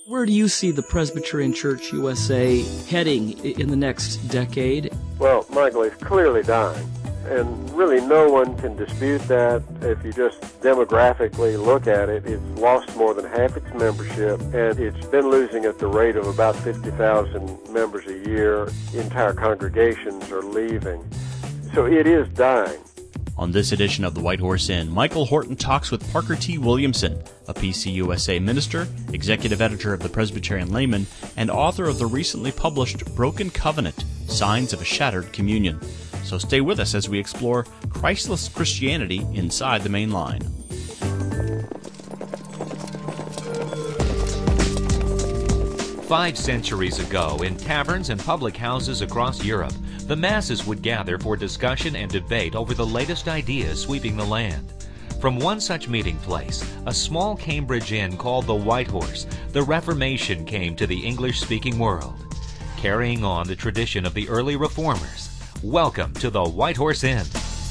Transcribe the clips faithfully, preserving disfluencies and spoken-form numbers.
Where do you see the Presbyterian Church U S A heading in the next decade? Well, Michael, it's clearly dying, and really no one can dispute that. If you just demographically look at it, it's lost more than half its membership, and it's been losing at the rate of about fifty thousand members a year. Entire congregations are leaving. So it is dying. On this edition of the White Horse Inn, Michael Horton talks with Parker T. Williamson, a P C U S A minister, executive editor of the Presbyterian Layman, and author of the recently published Broken Covenant, Signs of a Shattered Communion. So stay with us as we explore Christless Christianity inside the main line. Five centuries ago, in taverns and public houses across Europe, the masses would gather for discussion and debate over the latest ideas sweeping the land. From one such meeting place, a small Cambridge inn called the White Horse, the Reformation came to the English-speaking world. Carrying on the tradition of the early reformers, welcome to the White Horse Inn.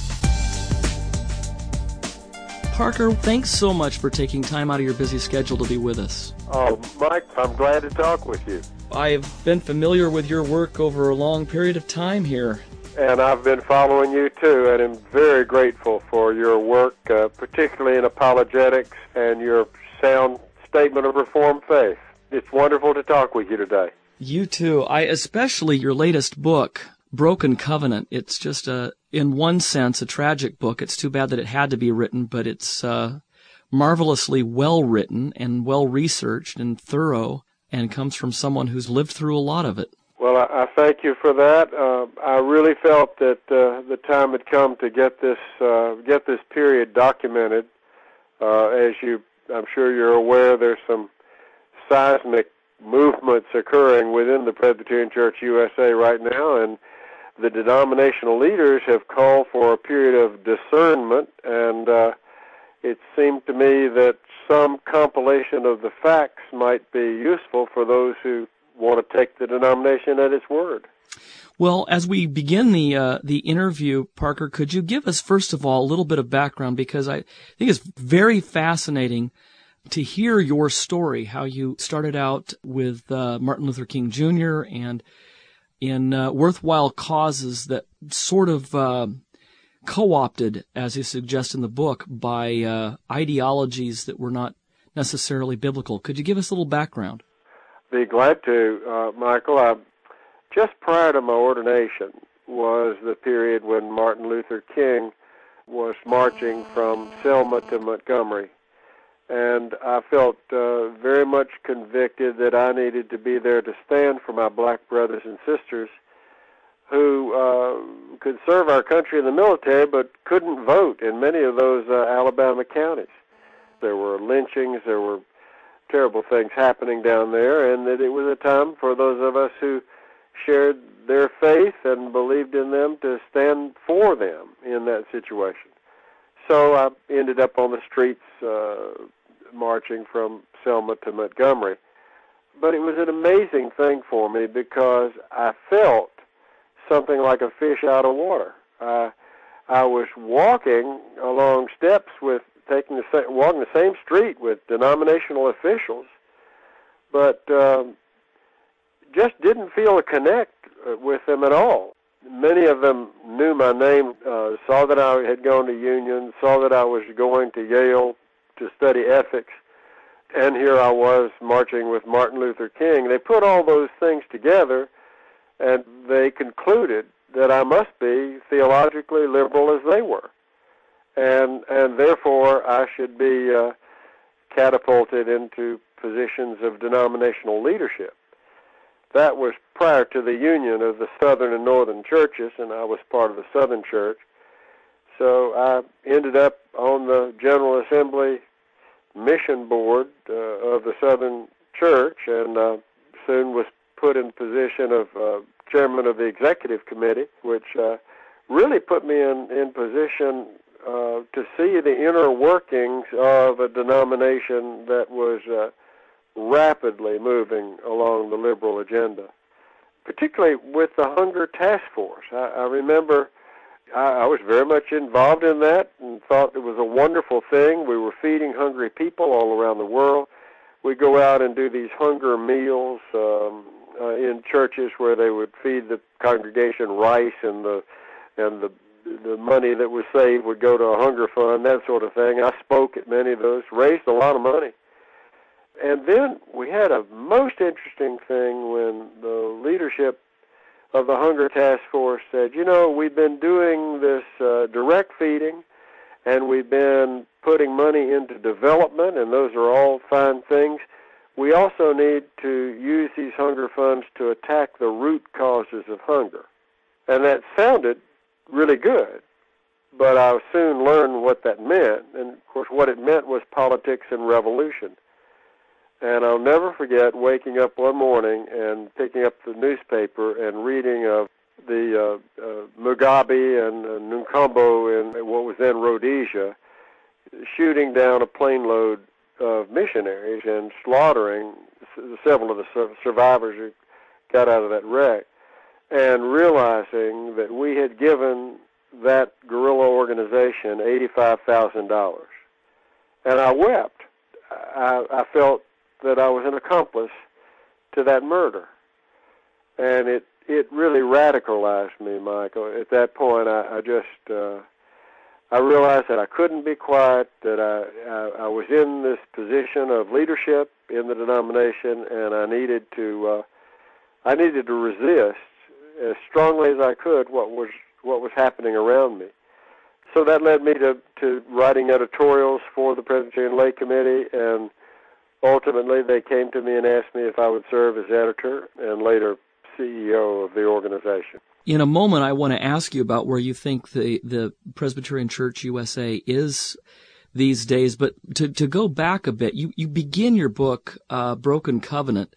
Parker, thanks so much for taking time out of your busy schedule to be with us. Oh, Mike, I'm glad to talk with you. I've been familiar with your work over a long period of time here. And I've been following you, too, and I'm very grateful for your work, uh, particularly in apologetics and your sound statement of Reformed faith. It's wonderful to talk with you today. You, too. I especially your latest book, Broken Covenant. It's just, a, in one sense, a tragic book. It's too bad that it had to be written, but it's uh, marvelously well-written and well-researched and thorough, and comes from someone who's lived through a lot of it. Well, I, I thank you for that. Uh, I really felt that uh, the time had come to get this uh, get this period documented. Uh, as you, I'm sure you're aware, there's some seismic movements occurring within the Presbyterian Church U S A right now, and the denominational leaders have called for a period of discernment, and uh, it seemed to me that some compilation of the facts might be useful for those who want to take the denomination at its word. Well, as we begin the uh, the interview, Parker, could you give us, first of all, a little bit of background? Because I think it's very fascinating to hear your story, how you started out with uh, Martin Luther King Junior and in uh, worthwhile causes that sort of uh, co-opted, as you suggest in the book, by uh, ideologies that were not necessarily biblical. Could you give us a little background? Be glad to, uh, Michael. I, just prior to my ordination was the period when Martin Luther King was marching from Selma to Montgomery. And I felt uh, very much convicted that I needed to be there to stand for my black brothers and sisters who uh, could serve our country in the military but couldn't vote in many of those uh, Alabama counties. There were lynchings, there were terrible things happening down there, and that it was a time for those of us who shared their faith and believed in them to stand for them in that situation. So I ended up on the streets uh, marching from Selma to Montgomery. But it was an amazing thing for me because I felt something like a fish out of water. Uh, I was walking along steps with taking the same, walking the same street with denominational officials, but um, just didn't feel a connect with them at all. Many of them knew my name, uh, saw that I had gone to Union, saw that I was going to Yale to study ethics, and here I was marching with Martin Luther King. They put all those things together, and they concluded that I must be theologically liberal as they were, and and therefore I should be uh, catapulted into positions of denominational leadership. That was prior to the union of the Southern and Northern churches, and I was part of the Southern church. So I ended up on the General Assembly mission board uh, of the Southern church, and uh, soon was put in position of uh, chairman of the executive committee, which uh, really put me in, in position uh, to see the inner workings of a denomination that was uh, rapidly moving along the liberal agenda, particularly with the Hunger Task Force. I, I remember I, I was very much involved in that and thought it was a wonderful thing. We were feeding hungry people all around the world. we'd go out and do these hunger meals um, uh, in churches where they would feed the congregation rice, and the and the the money that was saved would go to a hunger fund, that sort of thing. I spoke at many of those, raised a lot of money. And then we had a most interesting thing when the leadership of the Hunger Task Force said, you know, we've been doing this uh, direct feeding, and we've been putting money into development, and those are all fine things. We also need to use these hunger funds to attack the root causes of hunger. And that sounded really good, but I soon learned what that meant. And, of course, what it meant was politics and revolution. And I'll never forget waking up one morning and picking up the newspaper and reading of the uh, uh, Mugabe and uh, Nkambo in what was then Rhodesia shooting down a plane load of missionaries and slaughtering several of the su- survivors who got out of that wreck, and realizing that we had given that guerrilla organization eighty-five thousand dollars. And I wept. I, I felt that I was an accomplice to that murder. And it, it really radicalized me, Michael. At that point, I, I just, uh, I realized that I couldn't be quiet, that I, I, I was in this position of leadership in the denomination, and I needed to, uh, I needed to resist as strongly as I could what was, what was happening around me. So that led me to, to writing editorials for the Presbyterian Lay Committee, and ultimately, they came to me and asked me if I would serve as editor and later C E O of the organization. In a moment, I want to ask you about where you think the, the Presbyterian Church U S A is these days. But to, to go back a bit, you, you begin your book, uh, Broken Covenant,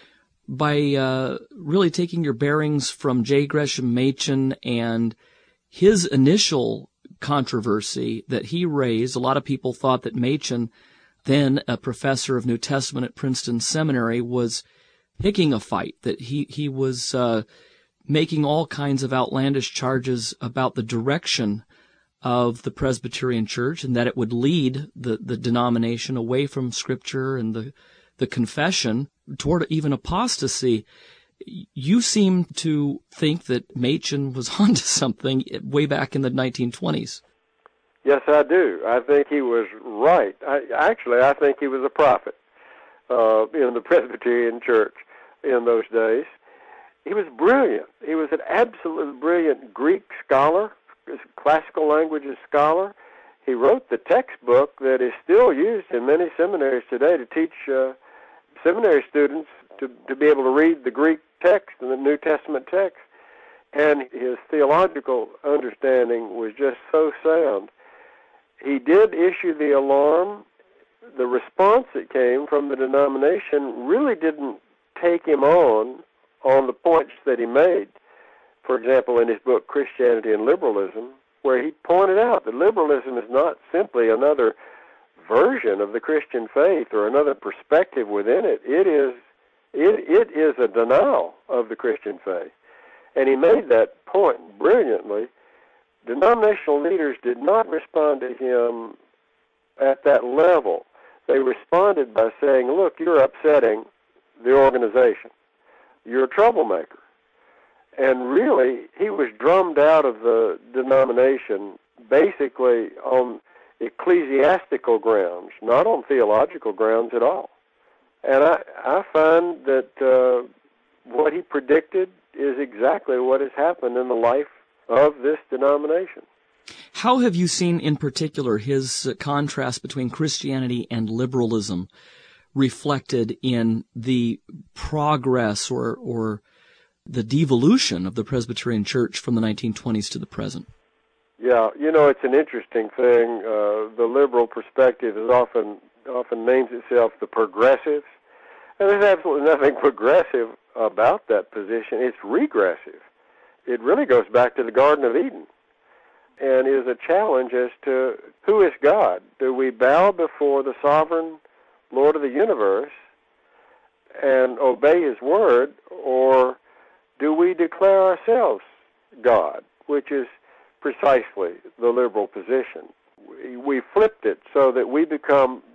by uh, really taking your bearings from J. Gresham Machen and his initial controversy that he raised. A lot of people thought that Machen, then a professor of New Testament at Princeton Seminary, was picking a fight, that he, he was uh, making all kinds of outlandish charges about the direction of the Presbyterian Church, and that it would lead the, the denomination away from Scripture and the, the confession toward even apostasy. You seem to think that Machen was onto something way back in the nineteen twenties. Yes, I do. I think he was right. I, actually, I think he was a prophet uh, in the Presbyterian Church in those days. He was brilliant. He was an absolutely brilliant Greek scholar, classical languages scholar. He wrote the textbook that is still used in many seminaries today to teach uh, seminary students to, to be able to read the Greek text and the New Testament text. And his theological understanding was just so sound. He did issue the alarm. The response that came from the denomination really didn't take him on on the points that he made. For example, in his book, Christianity and Liberalism, where he pointed out that liberalism is not simply another version of the Christian faith or another perspective within it. It is, it, it is a denial of the Christian faith. And he made that point brilliantly. Denominational leaders did not respond to him at that level. They responded by saying, look, you're upsetting the organization. You're a troublemaker. And really, he was drummed out of the denomination basically on ecclesiastical grounds, not on theological grounds at all. And I, I find that uh, what he predicted is exactly what has happened in the life of this denomination. How have you seen in particular his uh, contrast between Christianity and liberalism reflected in the progress or, or the devolution of the Presbyterian Church from the nineteen twenties to the present? Yeah, you know, it's an interesting thing. Uh, the liberal perspective is often often names itself the progressives, and there's absolutely nothing progressive about that position. It's regressive. It really goes back to the Garden of Eden and is a challenge as to who is God. Do we bow before the sovereign Lord of the universe and obey his word, or do we declare ourselves God, which is precisely the liberal position? We flipped it so that we become the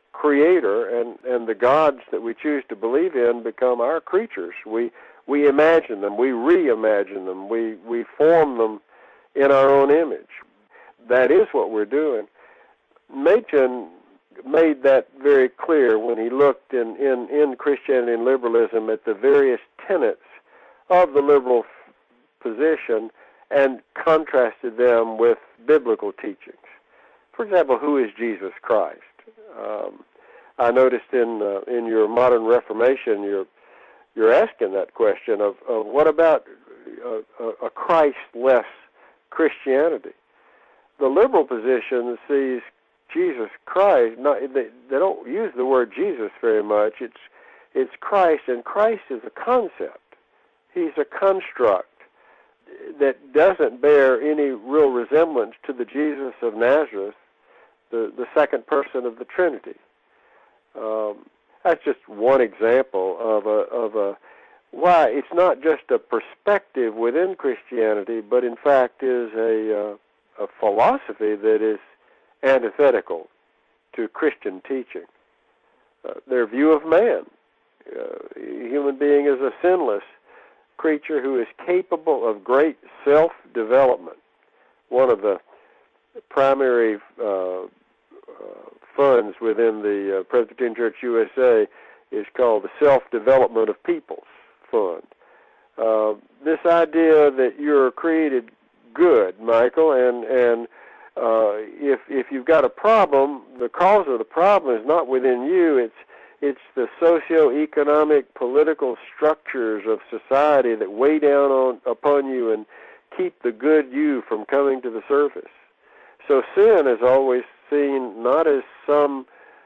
creator, and, and the gods that we choose to believe in become our creatures. We we imagine them, we reimagine them, we, we form them in our own image. That is what we're doing. Machen made that very clear when he looked in, in, in Christianity and liberalism at the various tenets of the liberal f- position and contrasted them with biblical teachings. For example, who is Jesus Christ? Um, I noticed in uh, in your modern Reformation, you're you're asking that question of, of what about a, a Christ-less Christianity? The liberal position sees Jesus Christ. Not, they, they don't use the word Jesus very much. It's it's Christ, and Christ is a concept. He's a construct that doesn't bear any real resemblance to the Jesus of Nazareth, the, the second person of the Trinity. Um, that's just one example of a of a why it's not just a perspective within Christianity, but in fact is a uh, a philosophy that is antithetical to Christian teaching. Uh, their view of man, uh, a human being is a sinless creature who is capable of great self-development. One of the primary uh, uh, funds within the uh, Presbyterian Church U S A is called the Self-Development of Peoples Fund. Uh, this idea that you're created good, Michael, and and uh, if if you've got a problem, the cause of the problem is not within you. It's it's the socio-economic, political structures of society that weigh down on upon you and keep the good you from coming to the surface. So sin is always seen not as some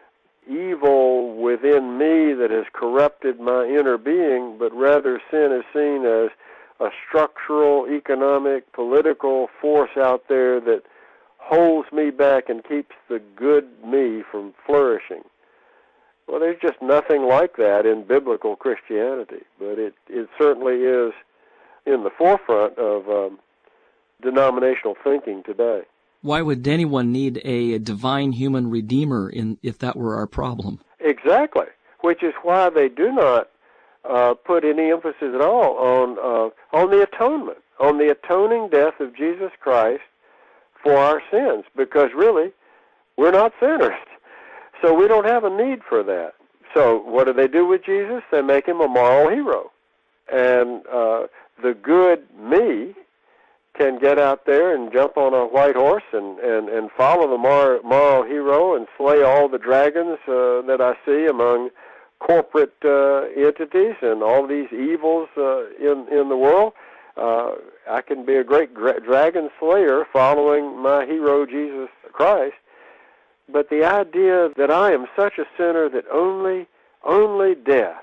evil within me that has corrupted my inner being, but rather sin is seen as a structural, economic, political force out there that holds me back and keeps the good me from flourishing. Well, there's just nothing like that in biblical Christianity, but it, it certainly is in the forefront of um, denominational thinking today. Why would anyone need a divine human redeemer in if that were our problem? Exactly, which is why they do not uh, put any emphasis at all on uh, on the atonement, on the atoning death of Jesus Christ for our sins, because really, we're not sinners. So we don't have a need for that. So what do they do with Jesus? They make him a moral hero. And uh, the good me can get out there and jump on a white horse and, and, and follow the moral, moral hero and slay all the dragons uh, that I see among corporate uh, entities and all these evils uh, in, in the world. Uh, I can be a great gra- dragon slayer following my hero, Jesus Christ. But the idea that I am such a sinner that only, only death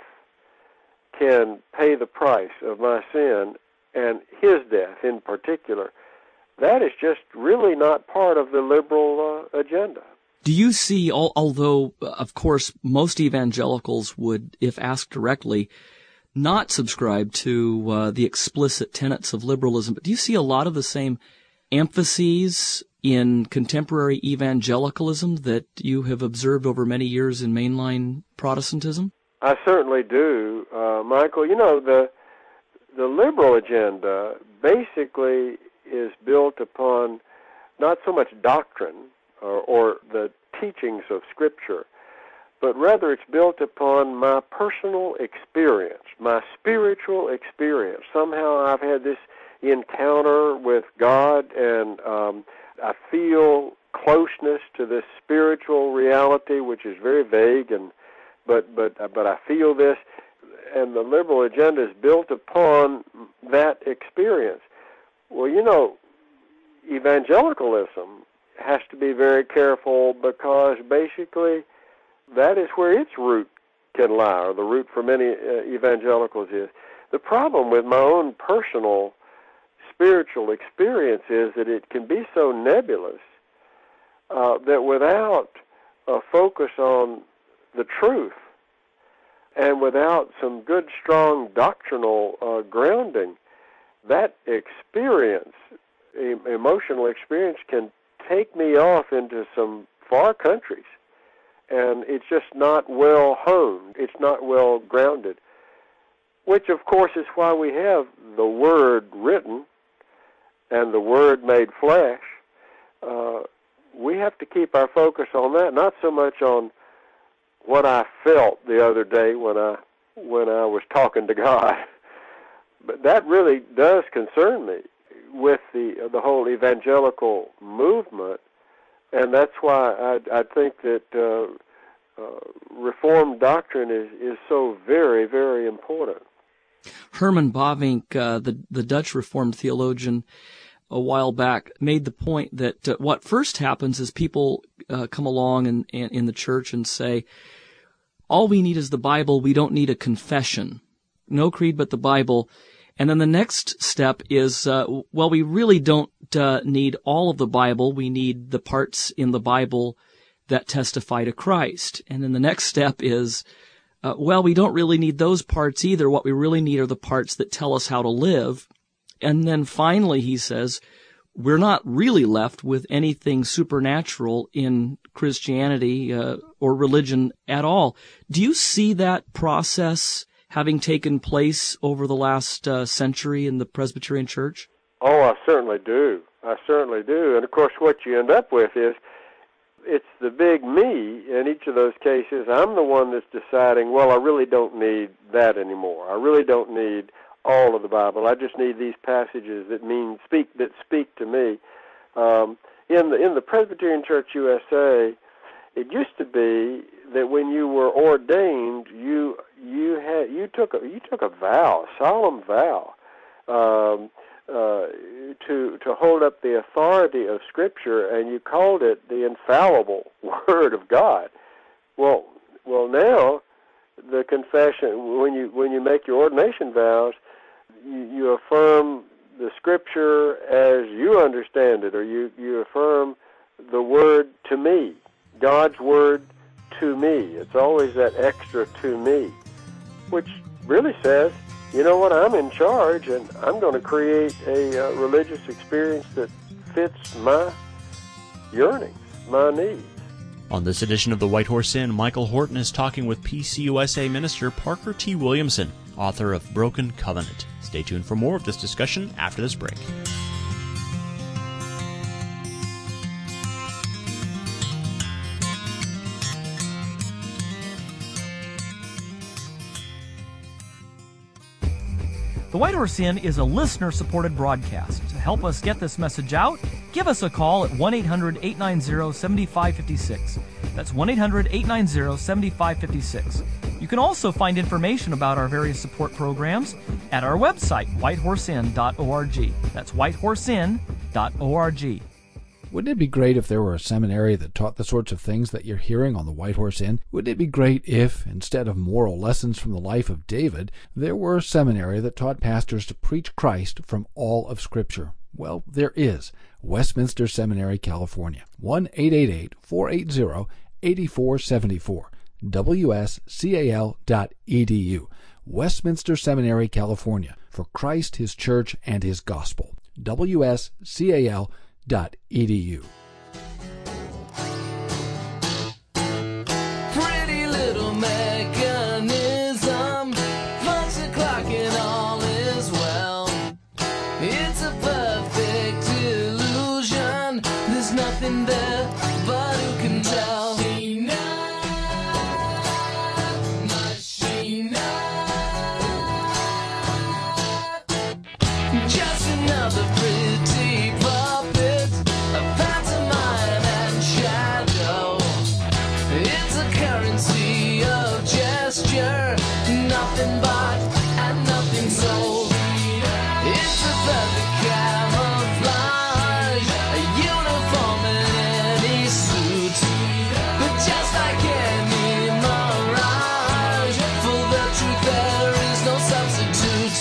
can pay the price of my sin, and his death in particular, that is just really not part of the liberal uh, agenda. Do you see, although, of course, most evangelicals would, if asked directly, not subscribe to uh, the explicit tenets of liberalism, but do you see a lot of the same emphases in contemporary evangelicalism that you have observed over many years in mainline Protestantism? I certainly do, uh, Michael. You know, the the liberal agenda basically is built upon not so much doctrine or, or the teachings of Scripture, but rather it's built upon my personal experience, my spiritual experience. Somehow I've had this encounter with God, and um, I feel closeness to this spiritual reality, which is very vague, and but but but I feel this, and the liberal agenda is built upon that experience. Well, you know, evangelicalism has to be very careful because basically that is where its root can lie, or the root for many uh, evangelicals is. The problem with my own personal spiritual experience is that it can be so nebulous uh, that without a focus on the truth and without some good, strong doctrinal uh, grounding, that experience, e- emotional experience, can take me off into some far countries and it's just not well honed. It's not well grounded, which, of course, is why we have the Word written and the Word made flesh. Uh, we have to keep our focus on that, not so much on what I felt the other day when I when I was talking to God. But that really does concern me with the the whole evangelical movement, and that's why I, I think that uh, uh, Reformed doctrine is, is so very, very important. Herman Bavinck, uh, the, the Dutch Reformed theologian, a while back made the point that uh, what first happens is people uh, come along in, in, in the church and say, all we need is the Bible, we don't need a confession. No creed but the Bible. And then the next step is, uh, well, we really don't uh, need all of the Bible, we need the parts in the Bible that testify to Christ. And then the next step is, uh, well, we don't really need those parts either, what we really need are the parts that tell us how to live. And then finally, he says, we're not really left with anything supernatural in Christianity uh, or religion at all. Do you see that process having taken place over the last uh, century in the Presbyterian Church? Oh, I certainly do. I certainly do. And, of course, what you end up with is it's the big me in each of those cases. I'm the one that's deciding, well, I really don't need that anymore. I really don't need all of the Bible. I just need these passages that mean speak that speak to me. Um, in the in the Presbyterian Church U S A, it used to be that when you were ordained, you you had you took a you took a vow, a solemn vow, um, uh, to to hold up the authority of Scripture, and you called it the infallible Word of God. Well, well now the confession, when you when you make your ordination vows, you, you affirm the Scripture as you understand it, or you, you affirm the Word to me, God's Word to me. It's always that extra to me, which really says, you know what, I'm in charge, and I'm going to create a uh, religious experience that fits my yearnings, my needs. On this edition of The White Horse Inn, Michael Horton is talking with P C U S A Minister Parker T. Williamson, author of Broken Covenant. Stay tuned for more of this discussion after this break. The White Horse Inn is a listener-supported broadcast. To help us get this message out, give us a call at one eight hundred, eight nine zero, seven five five six. That's one eight hundred, eight nine zero, seven five five six. You can also find information about our various support programs at our website, white horse inn dot org. That's white horse inn dot org. Wouldn't it be great if there were a seminary that taught the sorts of things that you're hearing on the White Horse Inn? Wouldn't it be great if, instead of moral lessons from the life of David, there were a seminary that taught pastors to preach Christ from all of Scripture? Well, there is. Westminster Seminary, California. one eight eight eight, four eight zero, eight four seven four. W S C A L dot E D U. Westminster Seminary, California. For Christ, His Church, and His Gospel. W S C A L dot E D U. Pretty little mechanism, punch the clock and all is well. It's a perfect illusion, there's nothing there but who can tell. Machina, machina, just another pretty puppet, a pantomime and shadow. It's a currency of gesture, nothing bought and nothing sold. It's a perfect camouflage, a uniform in any suit, but just like any mirage, for the truth there is no substitute.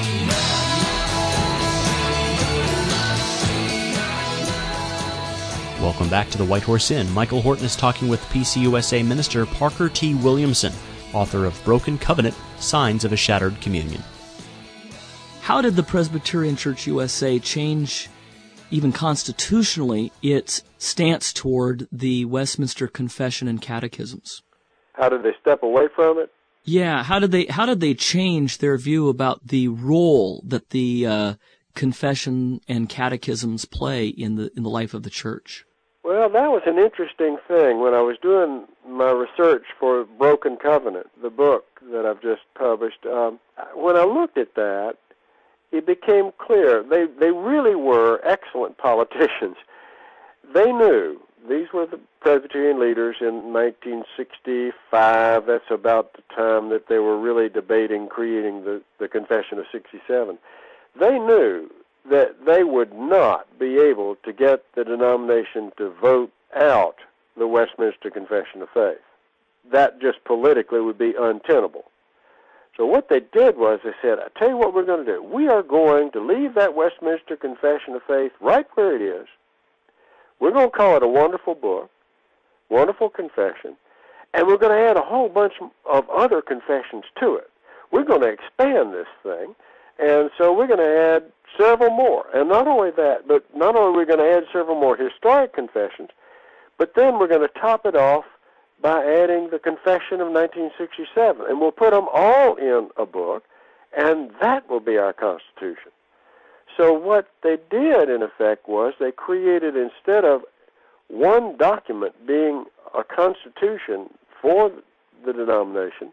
Welcome back to the White Horse Inn. Michael Horton is talking with P C U S A Minister Parker T. Williamson, author of Broken Covenant, Signs of a Shattered Communion. How did the Presbyterian Church U S A change even constitutionally, its stance toward the Westminster Confession and Catechisms? How did they step away from it? Yeah, how did they how did they change their view about the role that the uh, Confession and Catechisms play in the in the life of the church? Well, that was an interesting thing. When I was doing my research for Broken Covenant, the book that I've just published, um, when I looked at that, it became clear they, they really were excellent politicians. They knew, these were the Presbyterian leaders in nineteen sixty-five, that's about the time that they were really debating creating the, the Confession of sixty-seven. They knew that they would not be able to get the denomination to vote out the Westminster Confession of Faith. That just politically would be untenable. So what they did was they said, I tell you what we're going to do. We are going to leave that Westminster Confession of Faith right where it is. We're going to call it a wonderful book, wonderful confession, and we're going to add a whole bunch of other confessions to it. We're going to expand this thing, and so we're going to add several more. And not only that, but not only are we going to add several more historic confessions, but then we're going to top it off by adding the Confession of nineteen sixty-seven. And we'll put them all in a book, and that will be our Constitution. So what they did, in effect, was they created, instead of one document being a constitution for the denomination,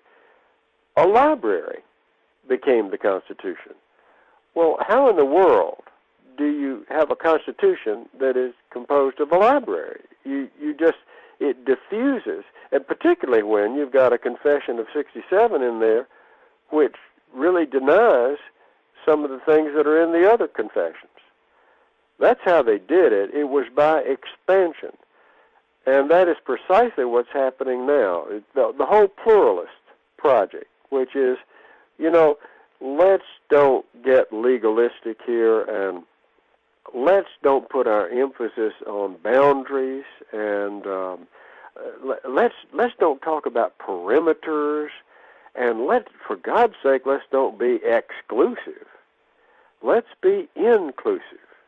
a library became the Constitution. Well, how in the world do you have a Constitution that is composed of a library? You you just, it diffuses, and particularly when you've got a Confession of sixty-seven in there, which really denies some of the things that are in the other confessions. That's how they did it. It was by expansion. And that is precisely what's happening now. The, the whole pluralist project, which is, you know, let's don't get legalistic here, and let's don't put our emphasis on boundaries, and um, let's let's don't talk about perimeters, and let, for God's sake, let's don't be exclusive. Let's be inclusive.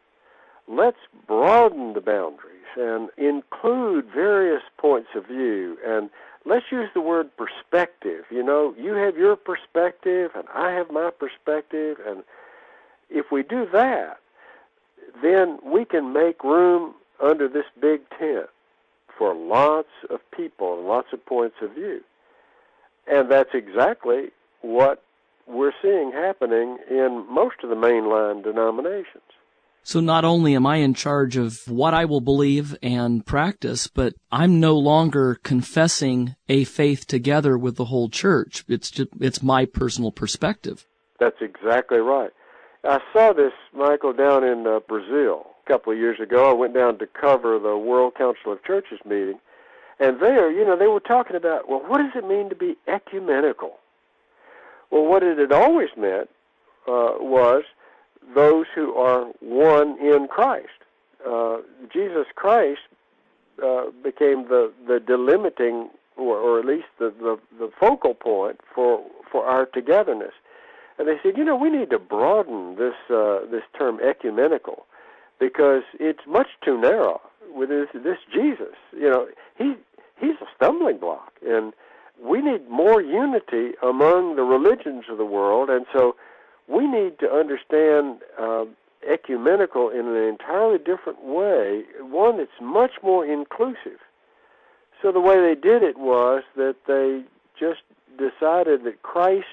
Let's broaden the boundaries and include various points of view, and let's use the word perspective. You know, you have your perspective, and I have my perspective, and if we do that, then we can make room under this big tent for lots of people and lots of points of view. And that's exactly what we're seeing happening in most of the mainline denominations. So not only am I in charge of what I will believe and practice, but I'm no longer confessing a faith together with the whole church. It's just, it's my personal perspective. That's exactly right. I saw this, Michael, down in uh, Brazil a couple of years ago. I went down to cover the World Council of Churches meeting, and there, you know, they were talking about, well, what does it mean to be ecumenical? Well, what it had always meant uh, was those who are one in Christ. Uh, Jesus Christ uh, became the, the delimiting, or, or at least the, the, the focal point for for our togetherness. And they said, you know, we need to broaden this uh, this term ecumenical, because it's much too narrow with this, this Jesus. You know, he he's a stumbling block, and we need more unity among the religions of the world, and so we need to understand uh, ecumenical in an entirely different way, one that's much more inclusive. So the way they did it was that they just decided that Christ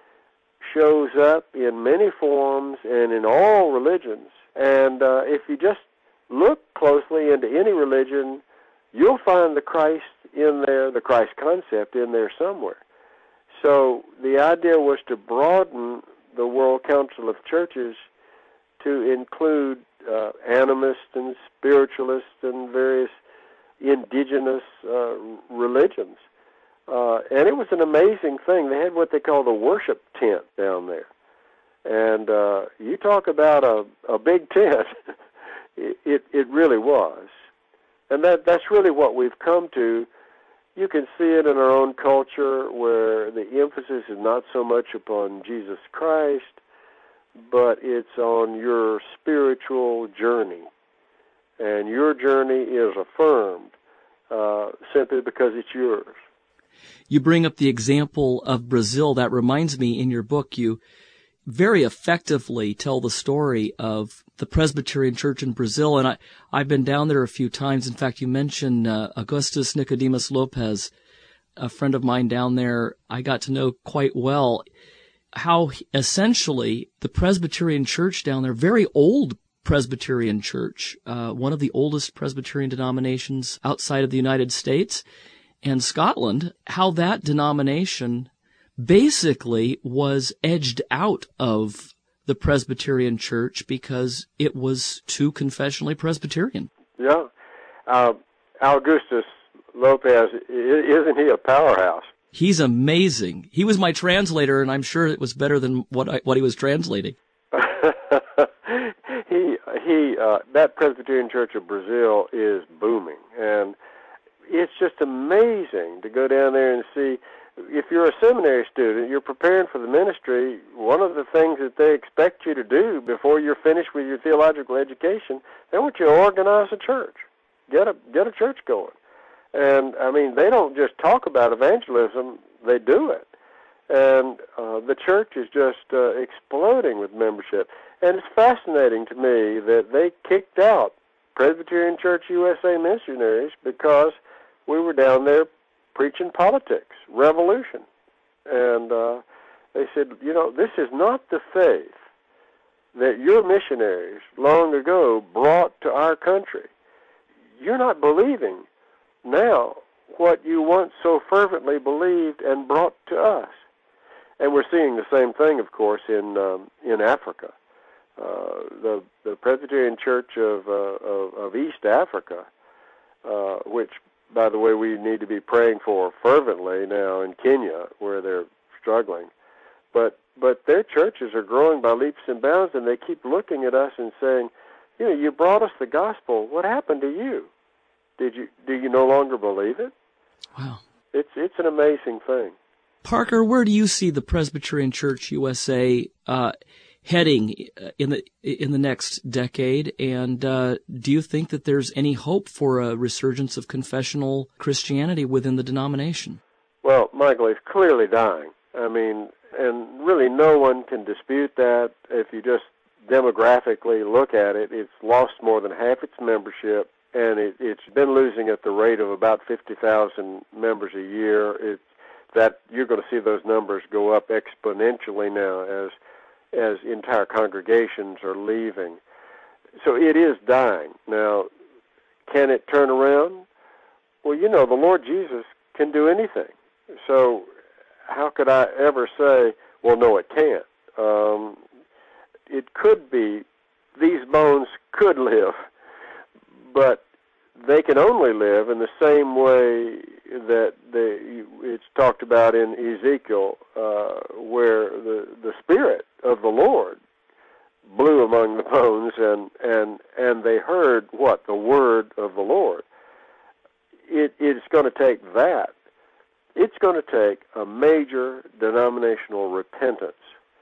shows up in many forms and in all religions, and uh, if you just look closely into any religion, you'll find the Christ in there, the Christ concept in there somewhere. So the idea was to broaden the World Council of Churches to include uh, animists and spiritualists and various indigenous uh, religions. Uh, and it was an amazing thing. They had what they call the worship tent down there. And uh, you talk about a, a big tent, it, it, it really was. And that that's really what we've come to. You can see it in our own culture, where the emphasis is not so much upon Jesus Christ, but it's on your spiritual journey. and your journey is affirmed uh, simply because it's yours. You bring up the example of Brazil. That reminds me, in your book, you very effectively tell the story of the Presbyterian Church in Brazil. And I, I've been down there a few times. In fact, you mentioned uh, Augustus Nicodemus Lopez, a friend of mine down there I got to know quite well, how essentially the Presbyterian Church down there, very old Presbyterian Church, uh, one of the oldest Presbyterian denominations outside of the United States and Scotland, how that denomination basically was edged out of the Presbyterian Church because it was too confessionally Presbyterian. Yeah. Uh, Augustus Lopez, isn't he a powerhouse? He's amazing. He was my translator, and I'm sure it was better than what I, what he was translating. he he uh, that Presbyterian Church of Brazil is booming, and it's just amazing to go down there and see. If you're a seminary student, you're preparing for the ministry, one of the things that they expect you to do before you're finished with your theological education, they want you to organize a church, get a get a church going. And, I mean, they don't just talk about evangelism, they do it. And uh, the church is just uh, exploding with membership. And it's fascinating to me that they kicked out Presbyterian Church U S A missionaries because we were down there preaching politics, revolution. And uh, they said, you know, this is not the faith that your missionaries long ago brought to our country. You're not believing now what you once so fervently believed and brought to us. And we're seeing the same thing, of course, in um, in Africa. Uh, the the Presbyterian Church of uh, of, of East Africa, uh, which, by the way, we need to be praying for fervently now in Kenya, where they're struggling. But but their churches are growing by leaps and bounds, and they keep looking at us and saying, you know, you brought us the gospel. What happened to you? Did you do you no longer believe it? Wow. It's it's an amazing thing. Parker, where do you see the Presbyterian Church U S A uh, heading in the in the next decade? And uh, do you think that there's any hope for a resurgence of confessional Christianity within the denomination? Well, Michael, it's clearly dying. I mean, and really no one can dispute that. If you just demographically look at it, it's lost more than half its membership, and it, it's been losing at the rate of about fifty thousand members a year. It's that you're going to see those numbers go up exponentially now as as entire congregations are leaving. So it is dying. Now, can it turn around? Well, you know, the Lord Jesus can do anything. So how could I ever say, well, no, it can't? Um, it could be, these bones could live, but they can only live in the same way that they, it's talked about in Ezekiel, uh, where the, the Spirit of the Lord blew among the bones, and, and, and they heard what? The word of the Lord. It, it's going to take that. It's going to take a major denominational repentance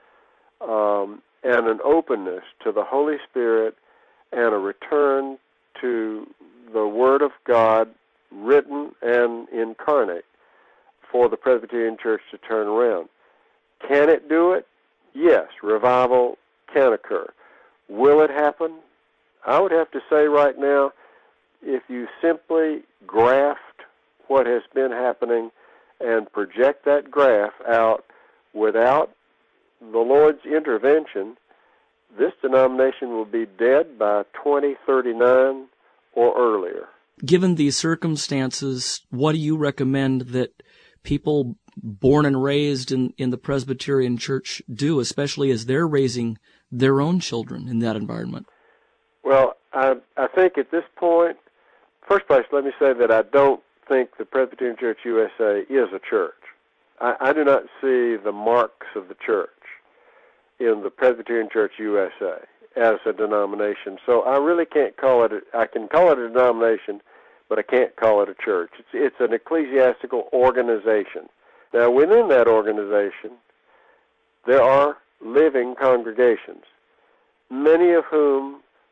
um, and an openness to the Holy Spirit and a return to the Word of God written and incarnate for the Presbyterian Church to turn around. Can it do it? Yes, revival can occur. Will it happen? I would have to say right now, if you simply graft what has been happening and project that graph out without the Lord's intervention, this denomination will be dead by twenty thirty-nine or earlier. Given these circumstances, what do you recommend that people born and raised in, in the Presbyterian Church do, especially as they're raising their own children in that environment? Well, I, I think at this point, first place, let me say that I don't think the Presbyterian Church U S A is a church. I, I do not see the marks of the church in the Presbyterian Church U S A as a denomination. So I really can't call it, a, I can call it a denomination, but I can't call it a church. It's, it's an ecclesiastical organization. Now, within that organization, there are living congregations, many of whom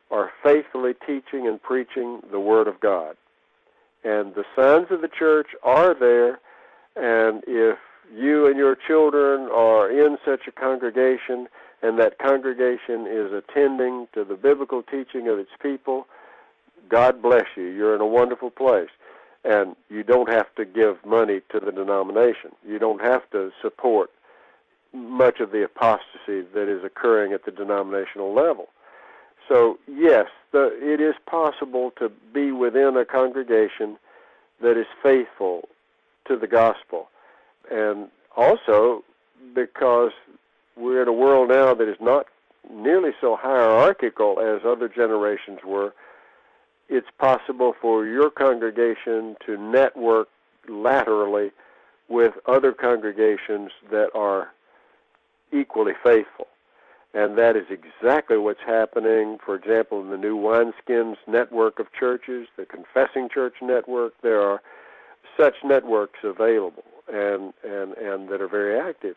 are faithfully teaching and preaching the Word of God. And the signs of the church are there, and if you and your children are in such a congregation and that congregation is attending to the biblical teaching of its people, God bless you. You're in a wonderful place. And you don't have to give money to the denomination. You don't have to support much of the apostasy that is occurring at the denominational level. So, yes, the, it is possible to be within a congregation that is faithful to the gospel. And also, because we're in a world now that is not nearly so hierarchical as other generations were, it's possible for your congregation to network laterally with other congregations that are equally faithful. And that is exactly what's happening, for example, in the New Wineskins network of churches, the Confessing Church network. There are such networks available and, and, and that are very active.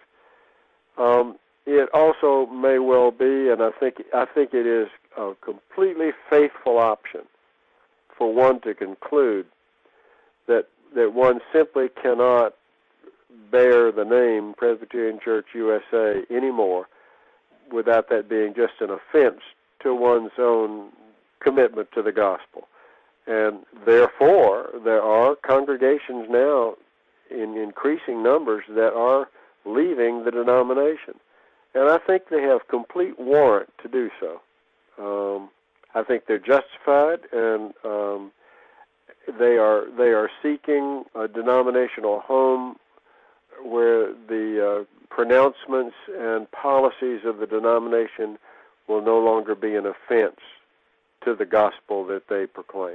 Um, it also may well be, and I think I think it is a completely faithful option for one to conclude that that one simply cannot bear the name Presbyterian Church U S A anymore without that being just an offense to one's own commitment to the gospel. And therefore, there are congregations now in increasing numbers that are leaving the denomination. And I think they have complete warrant to do so. Um, I think they're justified, and um, they are they are seeking a denominational home where the uh, pronouncements and policies of the denomination will no longer be an offense to the gospel that they proclaim.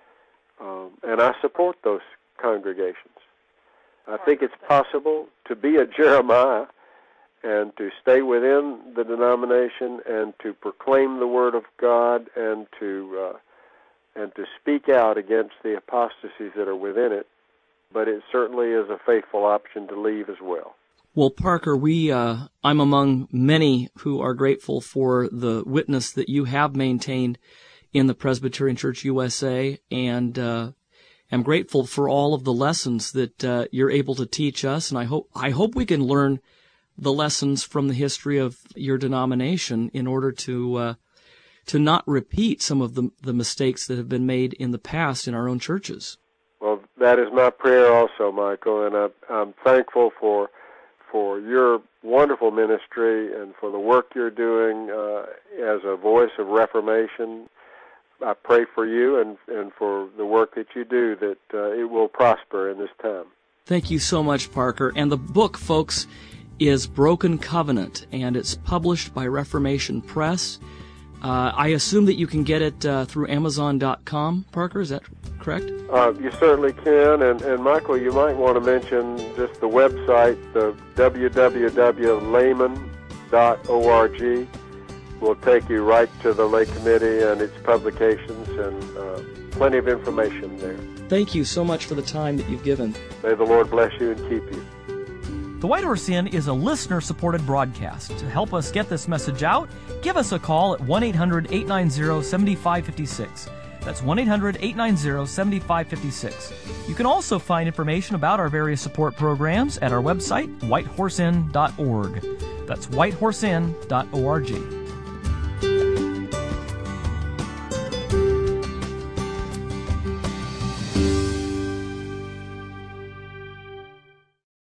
Um, and I support those congregations. I think it's possible to be a Jeremiah and to stay within the denomination and to proclaim the Word of God and to uh, and to speak out against the apostasies that are within it. But it certainly is a faithful option to leave as well. Well, Parker, we uh, I'm among many who are grateful for the witness that you have maintained in the Presbyterian Church U S A, and uh, am grateful for all of the lessons that uh, you're able to teach us. And I hope I hope we can learn the lessons from the history of your denomination in order to uh, to not repeat some of the the mistakes that have been made in the past in our own churches. Well, that is my prayer also, Michael, and I, I'm thankful for for your wonderful ministry and for the work you're doing uh, as a voice of reformation. I pray for you and, and for the work that you do, that uh, it will prosper in this time. Thank you so much, Parker. And the book, folks, is Broken Covenant, and it's published by Reformation Press. Uh, I assume that you can get it uh, through Amazon dot com, Parker, is that correct? Uh, you certainly can, and, and Michael, you might want to mention just the website, the w w w dot layman dot org. Will take you right to the Lay Committee and its publications, and uh, plenty of information there. Thank you so much for the time that you've given. May the Lord bless you and keep you. The White Horse Inn is a listener-supported broadcast. To help us get this message out, give us a call at one eight hundred, eight nine zero, seven five five six. That's one eight hundred, eight nine zero, seven five five six. You can also find information about our various support programs at our website, white horse inn dot org. That's white horse inn dot org.